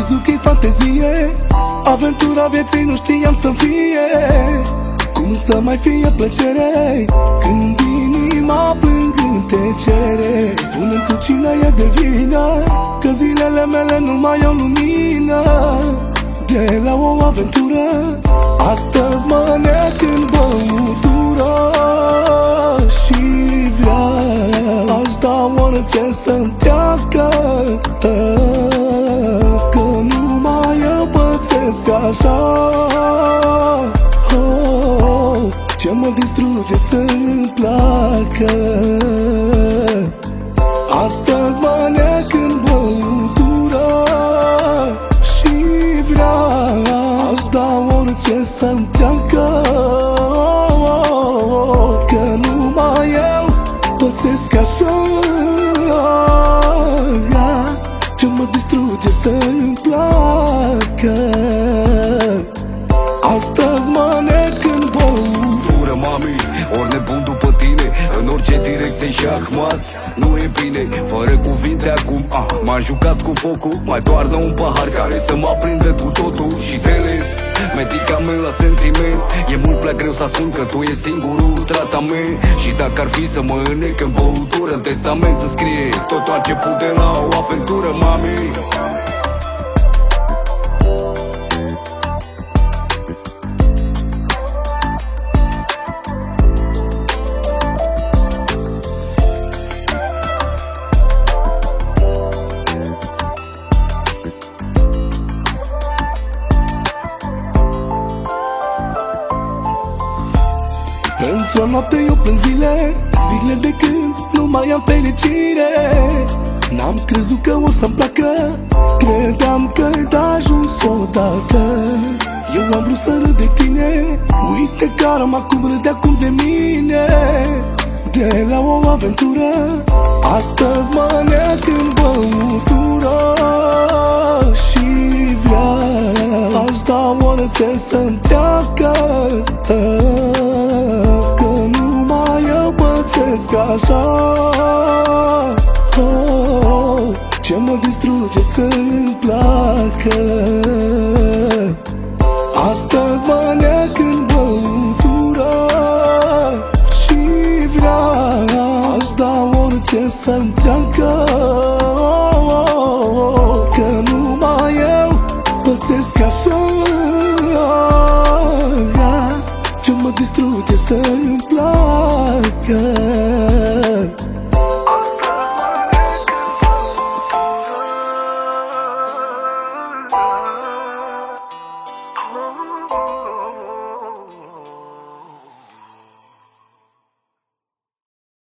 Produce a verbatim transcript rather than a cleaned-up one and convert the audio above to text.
crezut că-i fantezie, aventura vieții nu știam să-mi fie. Cum să mai fie plăcere când inima plângând te cere? Spune-mi tu cine e de vină, că zilele mele nu mai au lumină. De la o aventură astăzi mă nec în băutură și vreau, aș da orice să-mi treacă, că nu mai eu pățesc așa. Oh, ce mă distruge să-mi placă. Astăzi mă nec în băutură și vreau, aș da orice să-mi treacă, că numai eu pățesc așa. Ce mă distruge să-mi placă. Astăzi mă nec în băutură, mami, ori nebun după tine, în orice direcție și ahmat. Nu e bine, fără cuvinte acum, ah, m-am jucat cu focul, mai toarnă un pahar care să mă aprindă cu totul. Și teles, medicament la sentiment, e mult prea greu să ascund că tu e singurul tratament. Și dacă ar fi să mă înnec în băutură, în testament să scrie totul a început de la o aventură, mami. Pentru o noapte eu plâng zile, zile de când nu mai am fericire. N-am crezut că o să-mi placă, credeam că-i de ajuns odată. Eu am vrut să râd de tine, uite că am acum râde acum de mine. De la o aventură astăzi mă nec în băutură și vreau, aș da orice să-mi treacă, așa. Oh, ce mă distruge să-mi placă. Astăzi mă nec în băutură și vreau, aș da orice să-mi treacă, că numai eu pățesc așa. Ce mă distruge să-mi placă.